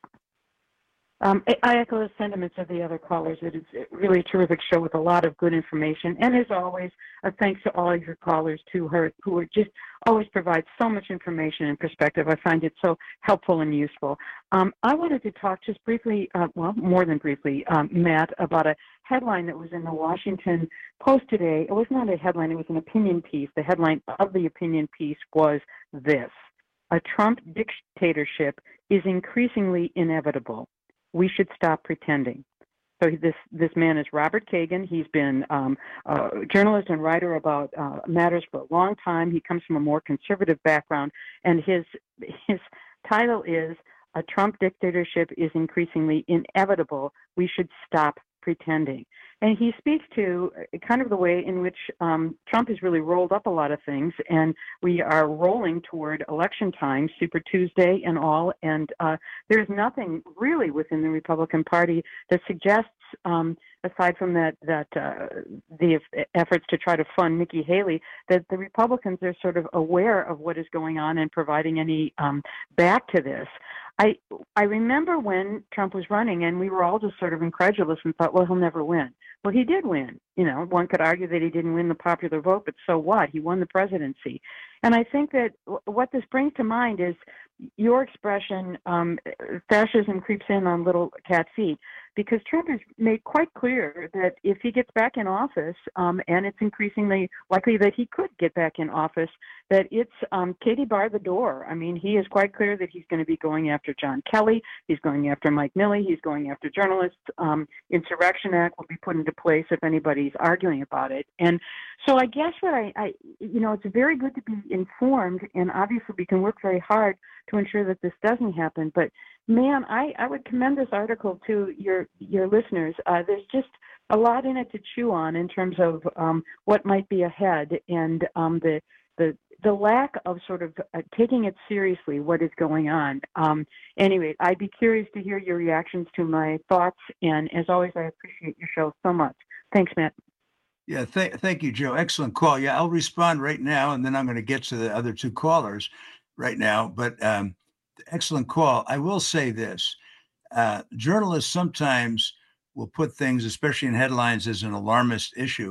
I echo the sentiments of the other callers. It is really a terrific show with a lot of good information. And as always, thanks to all of your callers who are just always provide so much information and perspective. I find it so helpful and useful. I wanted to talk just briefly, more than briefly, Matt, about a headline that was in the Washington Post today. It was not a headline, it was an opinion piece. The headline of the opinion piece was this: a Trump dictatorship is increasingly inevitable. We should stop pretending. So this man is Robert Kagan. He's been a journalist and writer about matters for a long time. He comes from a more conservative background, and his title is "A Trump Dictatorship is Increasingly Inevitable. We Should Stop Pretending." And he speaks to kind of the way in which Trump has really rolled up a lot of things, and we are rolling toward election time, Super Tuesday and all, and there's nothing really within the Republican Party that suggests, aside from the efforts to try to fund Nikki Haley, that the Republicans are sort of aware of what is going on and providing any back to this. I remember when Trump was running, and we were all just sort of incredulous and thought, well, he'll never win. Well, he did win. You know, one could argue that he didn't win the popular vote, but so what? He won the presidency. And I think that what this brings to mind is your expression, fascism creeps in on little cat feet, because Trump has made quite clear that if he gets back in office, and it's increasingly likely that he could get back in office, that it's Katie bar the door. I mean, he is quite clear that he's going to be going after John Kelly. He's going after Mike Milley. He's going after journalists. Insurrection Act will be put into place if anybody's arguing about it. And so I guess what I it's very good to be informed, and obviously we can work very hard to ensure that this doesn't happen. But man, I would commend this article to your listeners. There's just a lot in it to chew on in terms of what might be ahead, and the lack of sort of taking it seriously, what is going on. Anyway, I'd be curious to hear your reactions to my thoughts, and as always, I appreciate your show so much. Thanks, Matt. Yeah, thank you, Joe. Excellent call. Yeah, I'll respond right now, and then I'm going to get to the other two callers right now. But excellent call. I will say this. Journalists sometimes will put things, especially in headlines, as an alarmist issue.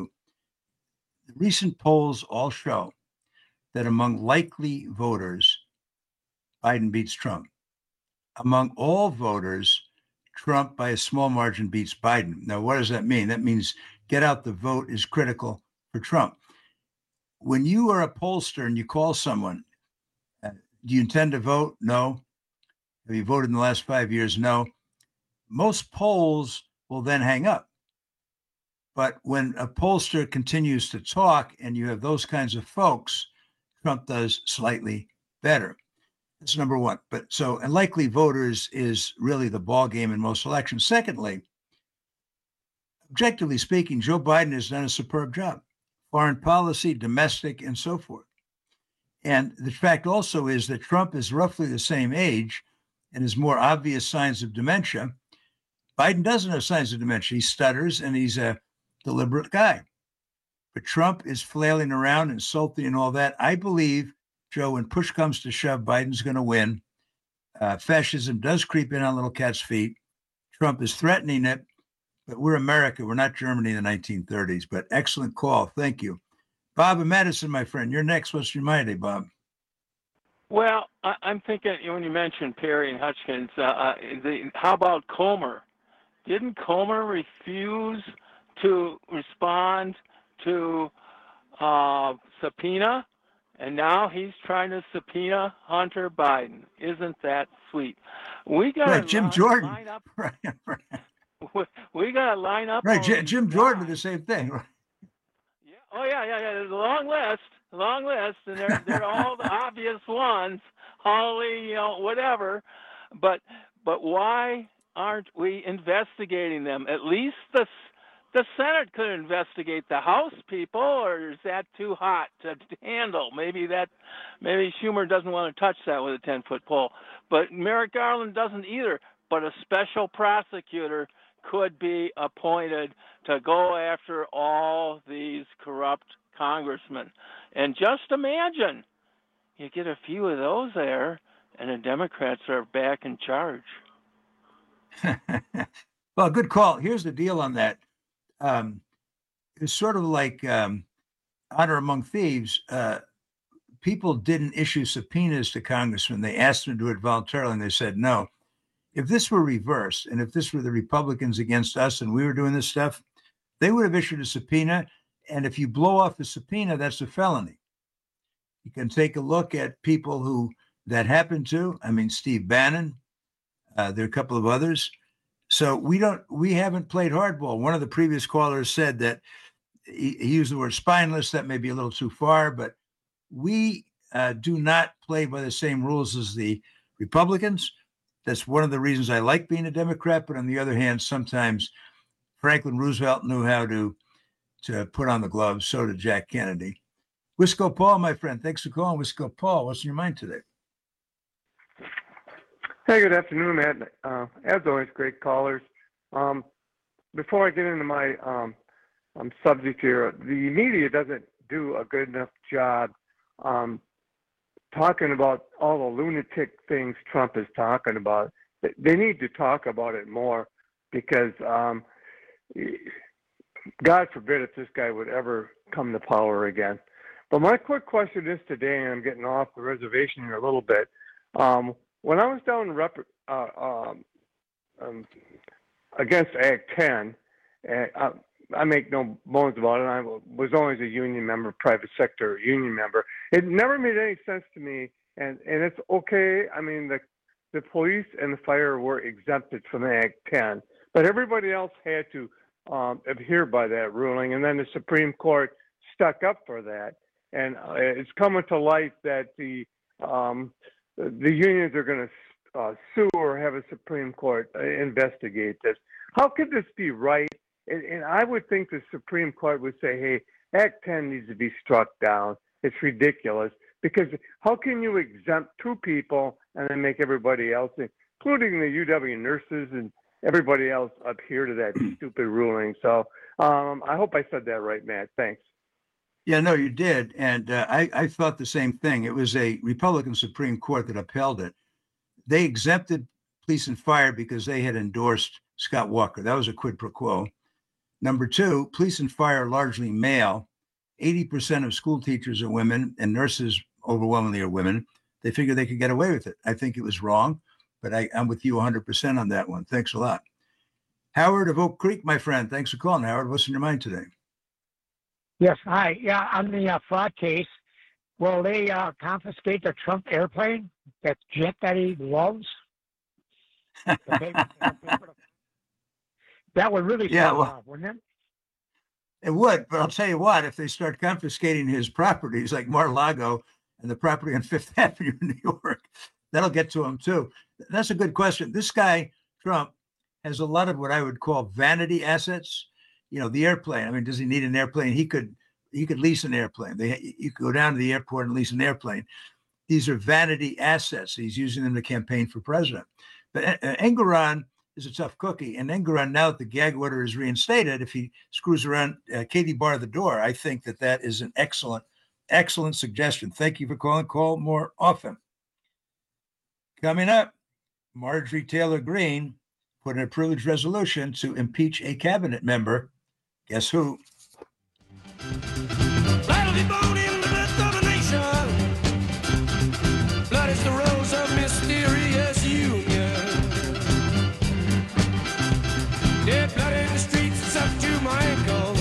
The recent polls all show that among likely voters, Biden beats Trump. Among all voters, Trump by a small margin beats Biden. Now, what does that mean? That means get out the vote is critical for Trump. When you are a pollster and you call someone, do you intend to vote? No. Have you voted in the last 5 years? No. Most polls will then hang up. But when a pollster continues to talk and you have those kinds of folks, Trump does slightly better. That's number one. And likely voters is really the ball game in most elections. Secondly, objectively speaking, Joe Biden has done a superb job. Foreign policy, domestic, and so forth. And the fact also is that Trump is roughly the same age and has more obvious signs of dementia. Biden doesn't have signs of dementia. He stutters and he's a deliberate guy. But Trump is flailing around, insulting and all that. I believe, Joe, when push comes to shove, Biden's going to win. Fascism does creep in on little cat's feet. Trump is threatening it. But we're America. We're not Germany in the 1930s. But excellent call. Thank you. Bob and Madison, my friend. You're next. What's your mind today, Bob? Well, I'm thinking when you mentioned Perry and Hutchins, how about Comer? Didn't Comer refuse to respond to subpoena? And now he's trying to subpoena Hunter Biden. Isn't that sweet? We got Jim Jordan. Line up. We got to line up. Right, Jim Jordan did the same thing. Right? Yeah. Oh yeah. There's a long list, and they're all the obvious ones. Holly, whatever. But why aren't we investigating them? At least the Senate could investigate the House people, or is that too hot to handle? Maybe Schumer doesn't want to touch that with a 10-foot pole. But Merrick Garland doesn't either. But a special prosecutor could be appointed to go after all these corrupt congressmen. And just imagine, you get a few of those there, and the Democrats are back in charge. Well, good call. Here's the deal on that. It's sort of like honor among thieves. People didn't issue subpoenas to congressmen. They asked them to do it voluntarily, and they said no. If this were reversed, and if this were the Republicans against us and we were doing this stuff, they would have issued a subpoena. And if you blow off the subpoena, that's a felony. You can take a look at people who that happened to. I mean, Steve Bannon. There are a couple of others. So we haven't played hardball. One of the previous callers said that he used the word spineless. That may be a little too far, but we do not play by the same rules as the Republicans. That's one of the reasons I like being a Democrat. But on the other hand, sometimes Franklin Roosevelt knew how to put on the gloves. So did Jack Kennedy. Wisco Paul, my friend. Thanks for calling, Wisco Paul. What's in your mind today? Hey, good afternoon, Matt. As always, great callers. Before I get into my subject here, the media doesn't do a good enough job talking about all the lunatic things Trump is talking about. They need to talk about it more because God forbid if this guy would ever come to power again. But my quick question is today, and I'm getting off the reservation here a little bit. When I was down against Act 10, I make no bones about it. I was always a union member, private sector union member. It never made any sense to me, and it's okay. I mean, the police and the fire were exempted from Act 10, but everybody else had to adhere by that ruling, and then the Supreme Court stuck up for that. And it's coming to light that the unions are going to sue or have a Supreme Court investigate this. How could this be right? And I would think the Supreme Court would say, hey, Act 10 needs to be struck down. It's ridiculous. Because how can you exempt two people and then make everybody else, including the UW nurses and everybody else, adhere to that stupid ruling? So I hope I said that right, Matt. Thanks. Yeah, no, you did. And I thought the same thing. It was a Republican Supreme Court that upheld it. They exempted police and fire because they had endorsed Scott Walker. That was a quid pro quo. Number two, police and fire are largely male. 80% of school teachers are women, and nurses overwhelmingly are women. They figured they could get away with it. I think it was wrong, but I'm with you 100% on that one. Thanks a lot. Howard of Oak Creek, my friend. Thanks for calling, Howard. What's in your mind today? Yes, hi. Yeah, on the fraud case, will they confiscate the Trump airplane, that jet that he loves? That would really off, wouldn't it? It would, but I'll tell you what, if they start confiscating his properties like Mar-a-Lago and the property on Fifth Avenue in New York, that'll get to him too. That's a good question. This guy, Trump, has a lot of what I would call vanity assets. You know, the airplane. I mean, does he need an airplane? He could lease an airplane. You could go down to the airport and lease an airplane. These are vanity assets. He's using them to campaign for president. But Engoron is a tough cookie. And Engoron, now that the gag order is reinstated, if he screws around Katie bar the door, I think that is an excellent suggestion. Thank you for calling. Call more often. Coming up, Marjorie Taylor Greene put in a privileged resolution to impeach a cabinet member. Guess who? Blood is born in the birth of a nation. Blood is the rose of mysterious union. Dead blood in the streets, it's up to my ankles.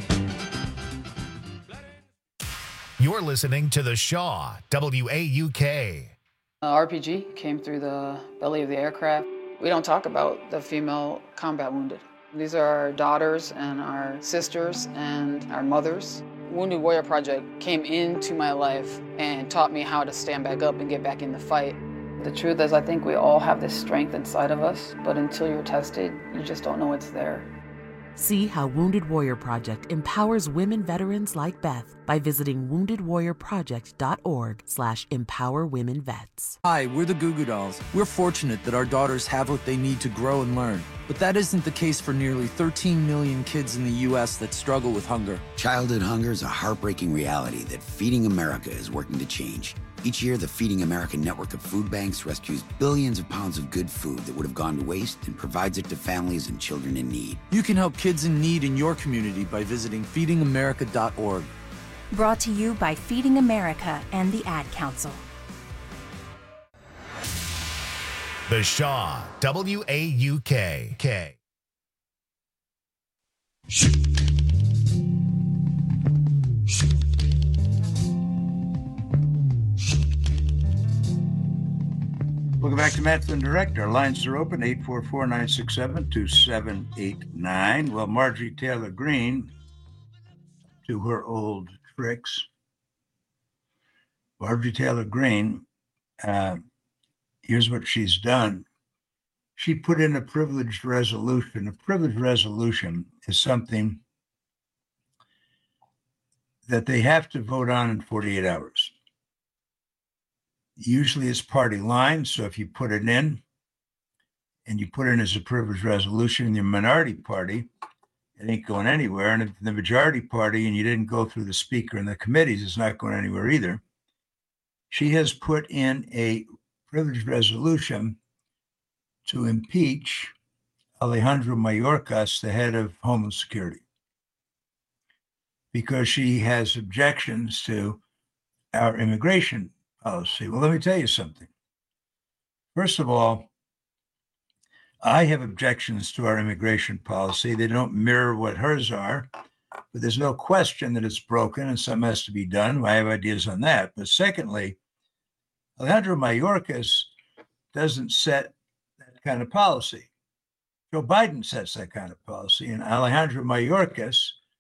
You're listening to The Shaw, WAUK. RPG came through the belly of the aircraft. We don't talk about the female combat wounded. These are our daughters and our sisters and our mothers. Wounded Warrior Project came into my life and taught me how to stand back up and get back in the fight. The truth is, I think we all have this strength inside of us, but until you're tested, you just don't know it's there. See how Wounded Warrior Project empowers women veterans like Beth by visiting woundedwarriorproject.org/empowerwomenvets. Hi, we're the Goo Goo Dolls. We're fortunate that our daughters have what they need to grow and learn. But that isn't the case for nearly 13 million kids in the U.S. that struggle with hunger. Childhood hunger is a heartbreaking reality that Feeding America is working to change. Each year, the Feeding America network of food banks rescues billions of pounds of good food that would have gone to waste and provides it to families and children in need. You can help kids in need in your community by visiting feedingamerica.org. Brought to you by Feeding America and the Ad Council. The Shaw, WAUK. Welcome back to Matt Flynn Direct. Our lines are open, 844-967-2789. Well, Marjorie Taylor Greene, to her old tricks. Marjorie Taylor Greene, here's what she's done. She put in a privileged resolution. A privileged resolution is something that they have to vote on in 48 hours. Usually it's party line, so if you put it in and you put it in as a privileged resolution in your minority party, it ain't going anywhere. And if the majority party and you didn't go through the speaker and the committees, it's not going anywhere either. She has put in a privileged resolution to impeach Alejandro Mayorkas, the head of Homeland Security, because she has objections to our immigration policy. Well, let me tell you something. First of all, I have objections to our immigration policy. They don't mirror what hers are, but there's no question that it's broken and something has to be done. I have ideas on that. But secondly, Alejandro Mayorkas doesn't set that kind of policy. Joe Biden sets that kind of policy, and Alejandro Mayorkas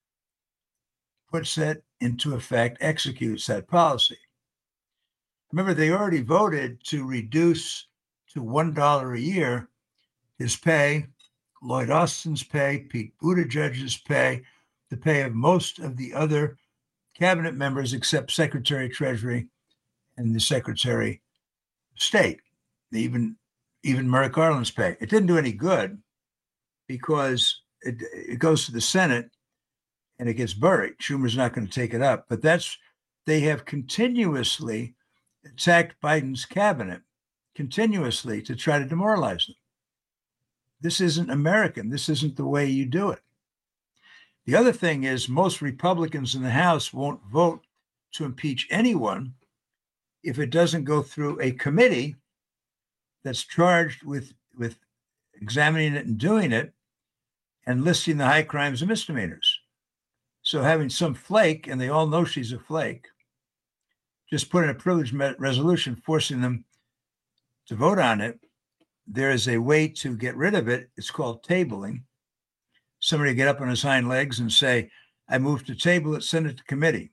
puts that into effect, executes that policy. Remember, they already voted to reduce to $1 a year his pay, Lloyd Austin's pay, Pete Buttigieg's pay, the pay of most of the other cabinet members except Secretary of Treasury and the Secretary of State, even Merrick Garland's pay. It didn't do any good because it goes to the Senate and it gets buried. Schumer's not going to take it up. But they have continuously attacked Biden's cabinet, continuously, to try to demoralize them. This isn't American. This isn't the way you do it. The other thing is most Republicans in the House won't vote to impeach anyone if it doesn't go through a committee that's charged with examining it and doing it and listing the high crimes and misdemeanors. So having some flake, and they all know she's a flake, just put in a privileged resolution forcing them to vote on it, there is a way to get rid of it. It's called tabling. Somebody get up on his hind legs and say, I move to table it, send it to committee.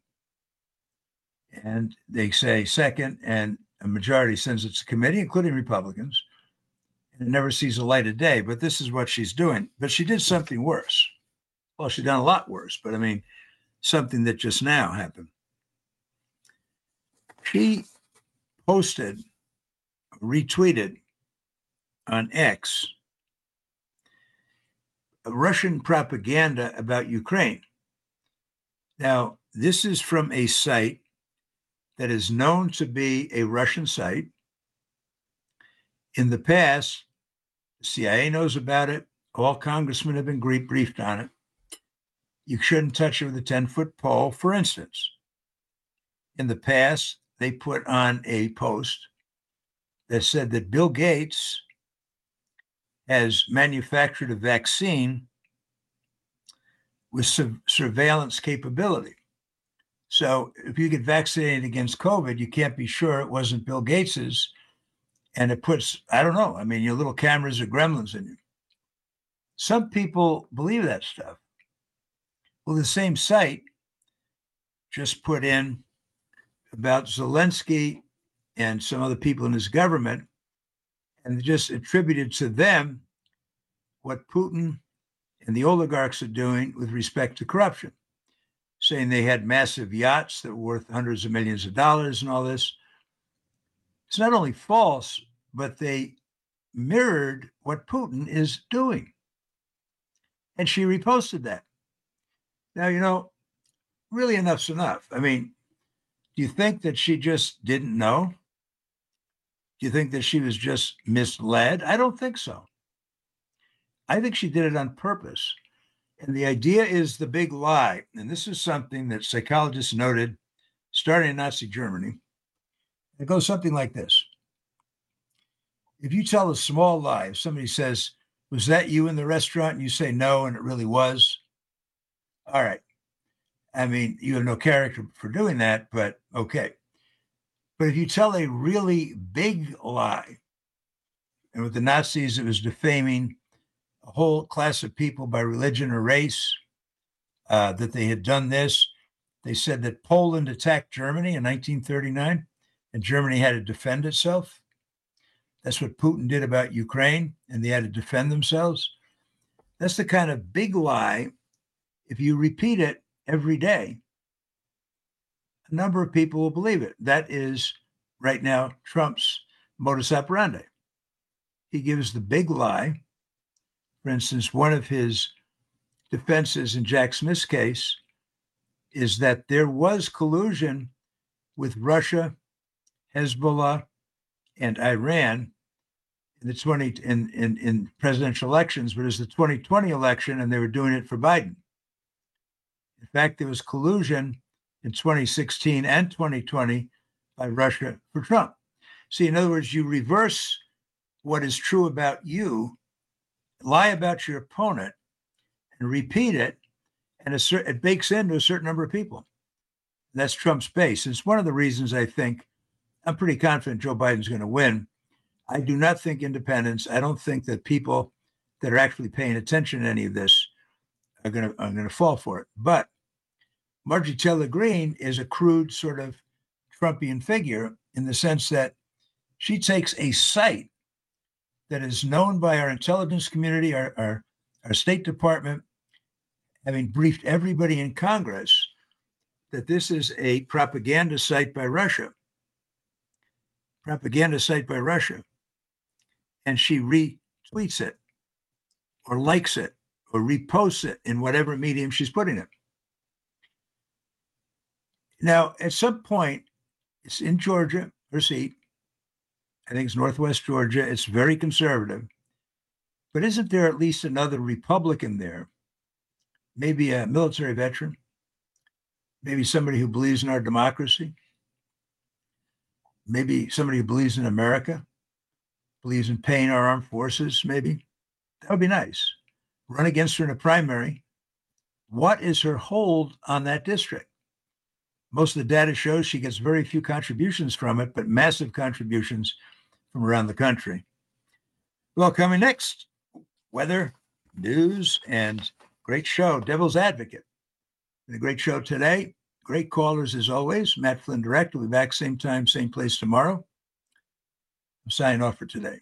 And they say second, and a majority sends it to committee, including Republicans, and it never sees the light of day. But this is what she's doing. But she did something worse. Well, she's done a lot worse, but I mean, something that just now happened. She posted, retweeted on X, Russian propaganda about Ukraine. Now, this is from a site that is known to be a Russian site. In the past, the CIA knows about it. All congressmen have been briefed on it. You shouldn't touch it with a 10-foot pole, for instance. In the past, they put on a post that said that Bill Gates has manufactured a vaccine with surveillance capability. So if you get vaccinated against COVID, you can't be sure it wasn't Bill Gates's. And it puts, I don't know, I mean, your little cameras are gremlins in you. Some people believe that stuff. Well, the same site just put in about Zelensky and some other people in his government, and just attributed to them what Putin and the oligarchs are doing with respect to corruption, saying they had massive yachts that were worth hundreds of millions of dollars and all this. It's not only false, but they mirrored what Putin is doing. And she reposted that. Now, really enough's enough. I mean, do you think that she just didn't know? Do you think that she was just misled? I don't think so. I think she did it on purpose. And the idea is the big lie. And this is something that psychologists noted starting in Nazi Germany. It goes something like this. If you tell a small lie, if somebody says, "Was that you in the restaurant?" and you say no, and it really was, all right. I mean, you have no character for doing that, but okay. But if you tell a really big lie, and with the Nazis, it was defaming a whole class of people by religion or race, that they had done this. They said that Poland attacked Germany in 1939, and Germany had to defend itself. That's what Putin did about Ukraine, and they had to defend themselves. That's the kind of big lie. If you repeat it every day, a number of people will believe it. That is right now Trump's modus operandi. He gives the big lie. For instance, one of his defenses in Jack Smith's case is that there was collusion with Russia, Hezbollah, and Iran in presidential elections, but it was the 2020 election, and they were doing it for Biden. In fact, there was collusion in 2016 and 2020 by Russia for Trump. See, in other words, you reverse what is true about you, lie about your opponent, and repeat it, and it bakes into a certain number of people. And that's Trump's base. It's one of the reasons I think I'm pretty confident Joe Biden's going to win. I do not think independents. I don't think that people that are actually paying attention to any of this are going to fall for it. But Marjorie Taylor Greene is a crude sort of Trumpian figure in the sense that she takes a site that is known by our intelligence community, our State Department, having briefed everybody in Congress that this is a propaganda site by Russia. And she retweets it or likes it or reposts it in whatever medium she's putting it. Now, at some point, it's in Georgia, her seat. I think it's Northwest Georgia. It's very conservative. But isn't there at least another Republican there? Maybe a military veteran, maybe somebody who believes in our democracy, maybe somebody who believes in America, believes in paying our armed forces, maybe. That would be nice. Run against her in a primary. What is her hold on that district? Most of the data shows she gets very few contributions from it, but massive contributions from around the country. Well, coming next, weather, news, and great show, Devil's Advocate. Been a great show today. Great callers as always. Matt Flynn Direct will be back same time, same place tomorrow. I'm signing off for today.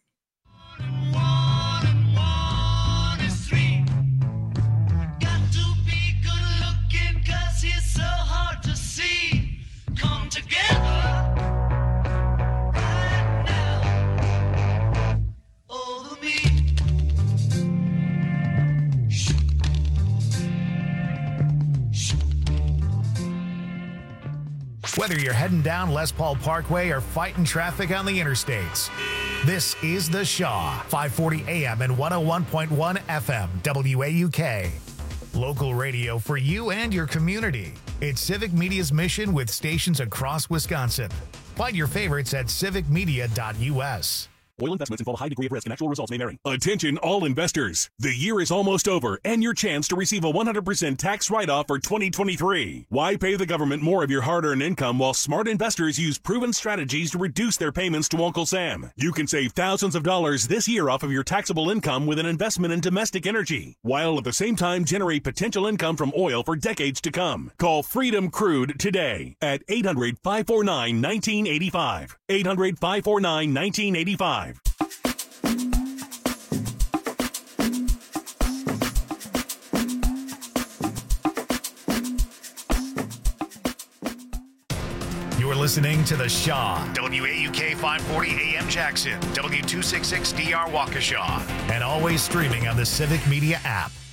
Whether you're heading down Les Paul Parkway or fighting traffic on the interstates, this is The Shaw, 540 AM and 101.1 FM, WAUK. Local radio for you and your community. It's Civic Media's mission with stations across Wisconsin. Find your favorites at civicmedia.us. Oil investments involve a high degree of risk and actual results may vary. Attention all investors. The year is almost over and your chance to receive a 100% tax write-off for 2023. Why pay the government more of your hard-earned income while smart investors use proven strategies to reduce their payments to Uncle Sam? You can save thousands of dollars this year off of your taxable income with an investment in domestic energy, while at the same time generate potential income from oil for decades to come. Call Freedom Crude today at 800-549-1985. 800-549-1985. You're listening to The Shaw, WAUK 540 AM Jackson, W266DR Waukesha, and always streaming on the Civic Media app.